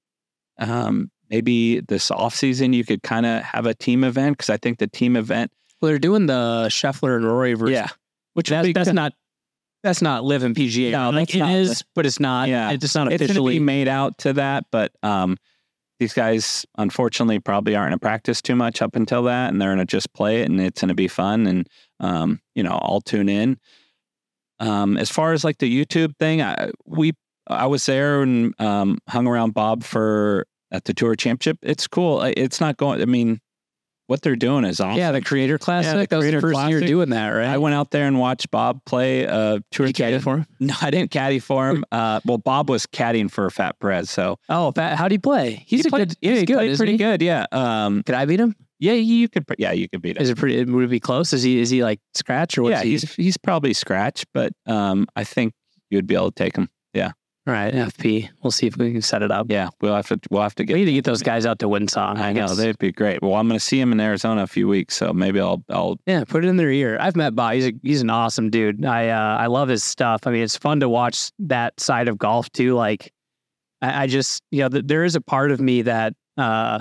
um, maybe this off season you could kind of have a team event because I think the team event, Well, they're doing the Scheffler and Rory version. yeah, which that's, would be that's good. not that's not Liv and P G A. No, like that's it not is, the- but it's not. Yeah. it's just not It's going to officially. be made out to that, but um, these guys unfortunately probably aren't going to practice too much up until that, and they're going to just play it, and it's going to be fun, and um, you know, I'll tune in. Um, as far as like the YouTube thing, I we I was there and um, hung around Bob for at the Tour Championship. It's cool. It's not going. I mean, what they're doing is awesome. yeah, the Creator Classic. Yeah, the that was the Creator first year Classic. doing that, right? I went out there and watched Bob play uh, Tour. You caddied for him? No, I didn't caddy for him. Uh, well, Bob was caddying for Fat Perez, so Oh, Pat, how do you play? He's he a played, good. yeah, he's he good. played isn't pretty he? good. Yeah, um, Could I beat him? yeah, you could, yeah, you could beat him. Is it pretty? Would it be close? Is he? Is he like scratch or what's Yeah, he? he's he's probably scratch, but um, I think you'd be able to take him. Yeah, All right, F P. We'll see if we can set it up. yeah, we'll have to we'll have to We get. need to get those guys out to Windsong. I know guess. they'd be great. Well, I'm going to see him in Arizona a few weeks, so maybe I'll I'll Yeah, put it in their ear. I've met Bob. He's a, he's an awesome dude. I uh, I love his stuff. I mean, it's fun to watch that side of golf too. Like, I, I just you know, th- there is a part of me that uh,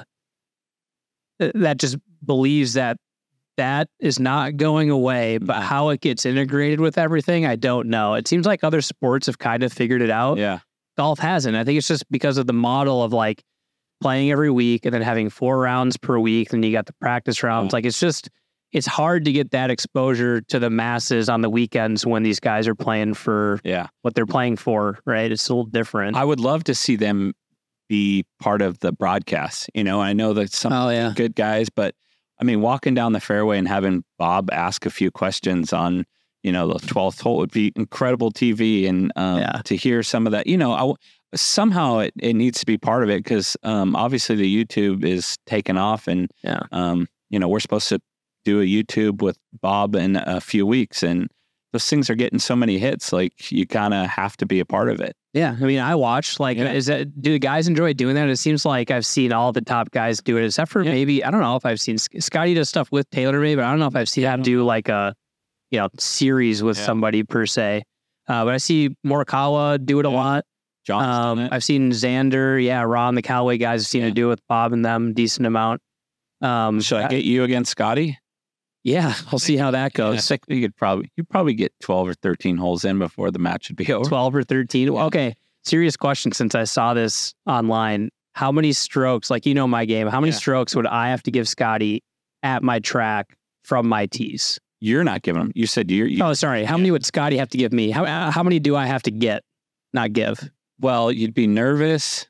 th- that just believes that that is not going away. But how it gets integrated with everything, I don't know. It seems like other sports have kind of figured it out. yeah golf hasn't. I think it's just because of the model of like playing every week and then having four rounds per week. Then you got the practice rounds. Yeah. Like it's just, it's hard to get that exposure to the masses on the weekends when these guys are playing for Yeah. what they're playing for, right? It's a little different. I would love to see them be part of the broadcast. You know, I know that some Oh, yeah. good guys, but I mean, walking down the fairway and having Bob ask a few questions on, you know, the twelfth hole would be incredible T V. And um, Yeah. to hear some of that, you know, I w somehow it, it needs to be part of it because um, obviously the YouTube is taken off and, Yeah. um, you know, we're supposed to do a YouTube with Bob in a few weeks. And those things are getting so many hits, like you kind of have to be a part of it. Yeah, I mean, I watched. Like, Yeah. is that do the guys enjoy doing that? It seems like I've seen all the top guys do it, except for Yeah. maybe I don't know if I've seen Scotty does stuff with TaylorMade, but I don't know if I've seen Yeah, I him don't- do like a you know series with Yeah. somebody per se. Uh, but I see Morikawa do it a Yeah. lot. John's done Um, it. I've seen Xander, yeah, Ron, the Callaway guys. I've seen Yeah. it do it with Bob and them decent amount. Um, Should I get you against Scotty? yeah, we'll see how that Yeah, I goes. think you could probably you probably get twelve or thirteen holes in before the match would be over. twelve or thirteen. Yeah. Okay. Serious question since I saw this online. How many strokes, like you know my game, how many Yeah. strokes would I have to give Scotty at my track from my tees? You're not giving them. You said you're. You, Oh, sorry. How Yeah. many would Scotty have to give me? How uh, how many do I have to get, not give? Well, you'd be nervous.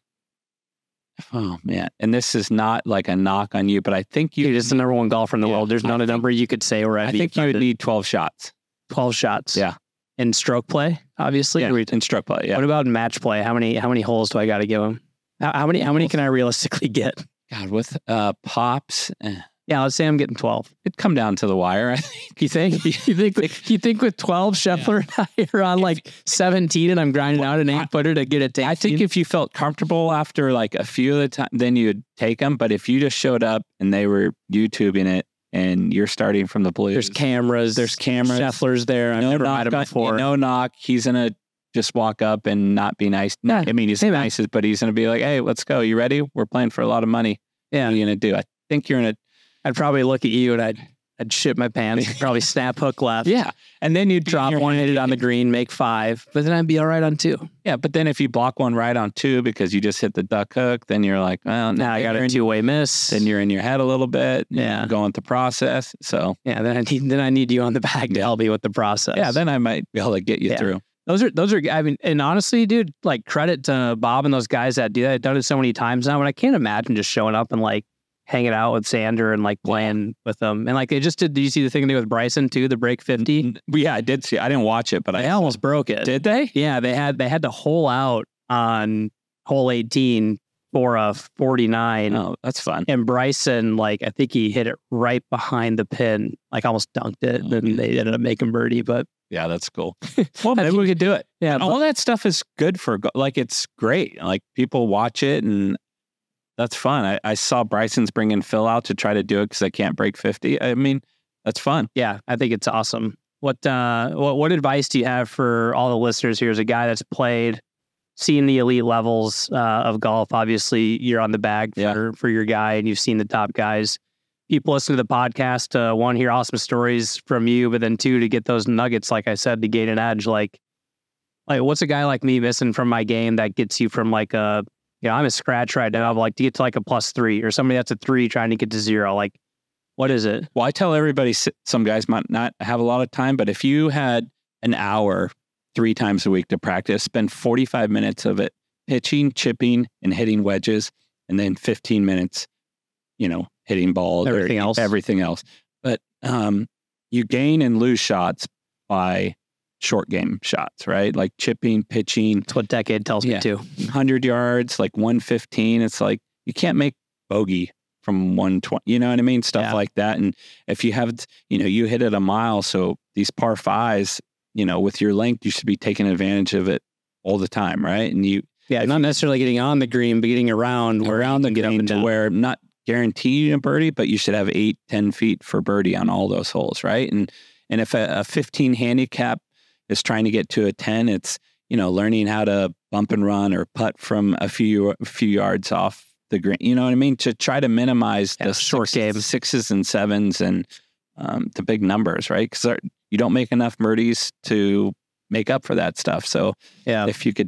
Oh man, and this is not like a knock on you, but I think you. You're just the number one golfer in the Yeah, world. There's I not a think- number you could say where I'd I be think you would offended. need twelve shots. twelve shots. Yeah, In stroke play, obviously. yeah. Or we- In stroke play. Yeah. What about in match play? How many how many holes do I got to give him? How, how many how many can I realistically get? God, with uh pops, eh, Yeah, let's say I'm getting twelve. it'd come down to the wire. I think. You think? You think? You think with twelve, Scheffler and I are on like seventeen, and I'm grinding out an eight footer to get it to I think if you felt comfortable after like a few of the time, then you'd take them. But if you just showed up and they were YouTubing it, and you're starting from the blues, there's cameras, There's cameras. Scheffler's there. I've no never knock, met him on- before. no knock. He's gonna just walk up and not be nice. Yeah. I mean, he's Hey, man. nice, but he's gonna be like, "Hey, let's go. You ready? We're playing for a lot of money. Yeah, What are you gonna do?" I think you're in a I'd probably look at you and I'd I'd shit my pants. Probably snap hook left. yeah, and then you Drop one, hit it on the green, make five, but then I'd be all right on two. Yeah, but then if you block one right on two because you just hit the duck hook, then you're like, well, Now I got you're a in- two way miss. Then you're in your head a little bit. Yeah. You're going through process. So yeah. Then I need then I need you on the back to help me with the process. yeah, then I might be able to get you Yeah. through. Those are those are. I mean, and honestly, dude, like credit to Bob and those guys that do that. I've done it so many times now, and I can't imagine just showing up and like hanging out with Xander and like playing with them. And like they just did. Did you see the thing they did with Bryson too? The break fifty. N- Yeah, I did see. I didn't watch it, but They I almost broke it. did. They? Yeah, they had they had to hole out on hole eighteen for a forty-nine. Oh, that's fun. And Bryson, like I think he hit it right behind the pin, like almost dunked it. Oh, Then man. they ended up making birdie. But Yeah, that's cool. Well, maybe we could do it. yeah, All that stuff is good for go- like it's great. Like people watch it and that's fun. I, I saw Bryson's bringing Phil out to try to do it because I can't break fifty. I mean, that's fun. yeah, I think it's awesome. What uh, what what advice do you have for all the listeners here as a guy that's played, seen the elite levels uh, of golf? Obviously, you're on the bag for Yeah. for your guy, and you've seen the top guys. People listen to the podcast, uh, one, hear awesome stories from you, but then two, to get those nuggets, like I said, to gain an edge. Like, like what's a guy like me missing from my game that gets you from like a, you know, I'm a scratch right now, but like to get to like a plus three, or somebody that's a three trying to get to zero. Like, what is it? Well, I tell everybody s- some guys might not have a lot of time, but if you had an hour three times a week to practice, spend forty-five minutes of it pitching, chipping, and hitting wedges, and then fifteen minutes, you know, hitting balls, Everything or else. everything else. But um, you gain and lose shots by short game shots, right? Like chipping, pitching, That's what Decade tells Yeah. me too. one hundred yards, like one fifteen. It's like you can't make bogey from one twenty. You know what I mean? Stuff Yeah. like that. And if you have, you know, you hit it a mile, so these par fives, you know, with your length, you should be taking advantage of it all the time, right? And you Yeah, not necessarily getting on the green, but getting around where around the you can get up green and to down. where not guaranteed a birdie, but you should have eight, ten feet for birdie on all those holes, right? And and if a, a fifteen handicap is trying to get to a ten, it's, you know, learning how to bump and run or putt from a few a few yards off the green. You know what I mean? To try to minimize Yeah, the short six- game. sixes and sevens and um, the big numbers, right? Because you don't make enough birdies to make up for that stuff. So Yeah, if you could,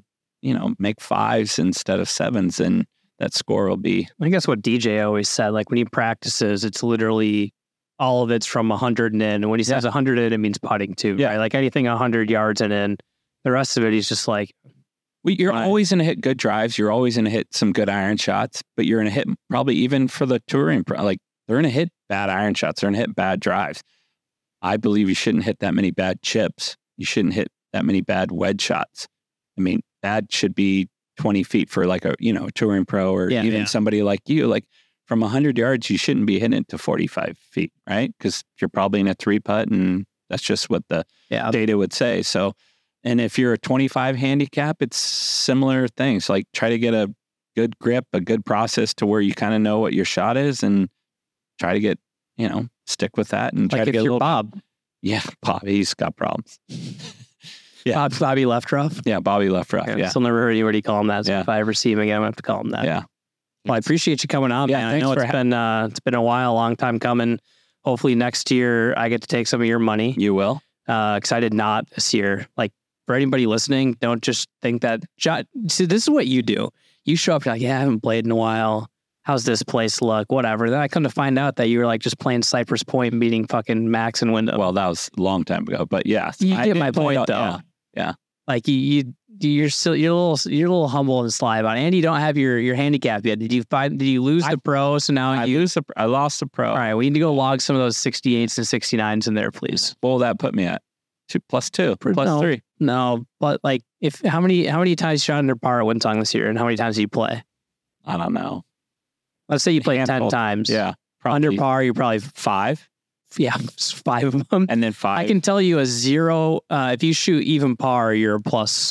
you know, make fives instead of sevens, and that score will be. I guess what D J always said, like when he practices, it's literally all of it's from one hundred and in. And when he says Yeah. one hundred in, it means putting too. Yeah. Right? Like anything one hundred yards and in, the rest of it, he's just like, Well, you're Right. always going to hit good drives. You're always going to hit some good iron shots, but you're going to hit probably even for the touring, pro- like they're going to hit bad iron shots. They're going to hit bad drives. I believe you shouldn't hit that many bad chips. You shouldn't hit that many bad wedge shots. I mean, that should be twenty feet for like a, you know, touring pro or Yeah, even yeah. somebody like you. Like from one hundred yards, you shouldn't be hitting it to forty-five feet, right? Because you're probably in a three putt, and that's just what the yeah, data would say. So, and if you're a twenty-five handicap, it's similar things. Like try to get a good grip, a good process to where you kind of know what your shot is, and try to get, you know, stick with that and try like to if get a you're little. Bob, Yeah, Bob, he's got problems. Yeah. Bob, Bobby Left Rough. Yeah, Bobby left rough. Yeah. Yeah, Still never heard anybody call him that. So Yeah. if I ever see him again, I'm gonna have to call him that. yeah. Well, I appreciate you coming on, Yeah, man. I thanks know for it's ha- been uh, it's been a while, a long time coming. Hopefully next year I get to take some of your money. You will. Uh, excited not this year. Like for anybody listening, don't just think that. Jo- See, this is what you do. You show up, you're like, yeah, I haven't played in a while. How's this place look? Whatever. Then I come to find out that you were like just playing Cypress Point and beating fucking Max and Wyndham. Well, that was a long time ago, but yes, You I get did my play point, it though. out. Yeah. Like you, you, you're still you're a little you're a little humble and sly about it. And you don't have your your handicap yet. Did you find? Did you lose I- the pro? So now I you. lose. A, I lost the pro. All right, we need to go log some of those sixty-eights and sixty-nines in there, please. What will that put me at? Two plus two, plus No. three. No, but like, if how many how many times you shot under par at Winsong this year, and how many times did you play? I don't know. Let's say you played ten Handful. times. Yeah, Under probably par, you're probably five, yeah, five of them. and then five. I can tell you a zero. Uh, if you shoot even par, you're a plus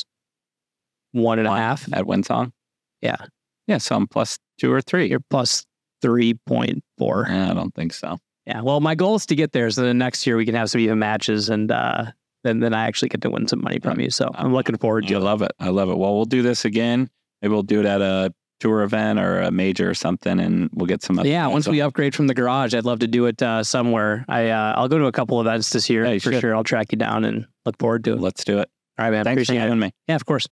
one and a One half. at Winsong. Yeah. Yeah, so I'm plus two or three. You're plus three point four. Yeah, I don't think so. Yeah. Well, my goal is to get there, so then next year we can have some even matches, and uh, then then I actually get to win some money from you. So I'm looking forward to I it. love it. I love it. Well, we'll do this again. Maybe we'll do it at a tour event or a major or something, and we'll get some. other Yeah, guys once on. we upgrade from the garage, I'd love to do it uh, somewhere. I uh, I'll go to a couple events this year Yeah, you for should. sure. I'll track you down and look forward to it. Let's do it. All right, man. Thanks for Appreciate it. having me. Yeah, of course.